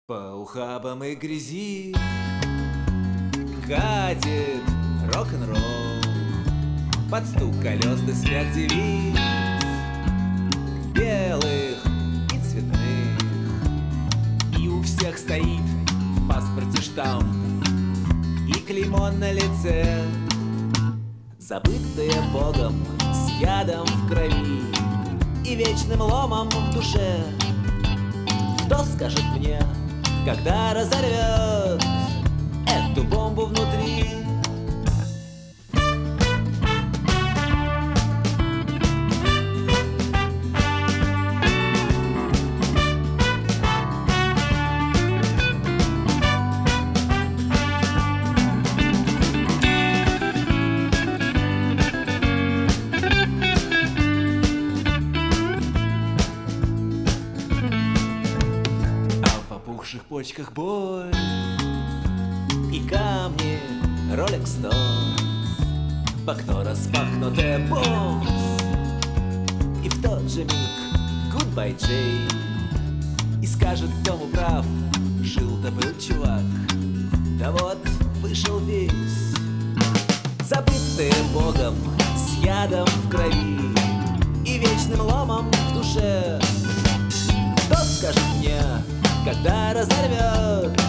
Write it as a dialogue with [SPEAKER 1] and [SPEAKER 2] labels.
[SPEAKER 1] По ухабам и грязи катит рок-н-ролл, под стук колес да смех девиц, белых и цветных. И у всех стоит в паспорте штамп и клеймо на лице, забытые Богом с ядом в крови и вечным ломом в душе. Кто скажет мне, когда разорвет эту бомбу внутри? В почках боль и камни Rolling Stones, в окно распахнутая бомб, и в тот же миг Goodbye Jay, и скажет Тому прав, жил-то был чувак, да вот вышел весь, забытые Богом с ядом в крови и вечным ломом в душе. Кто скажет мне, когда разорвет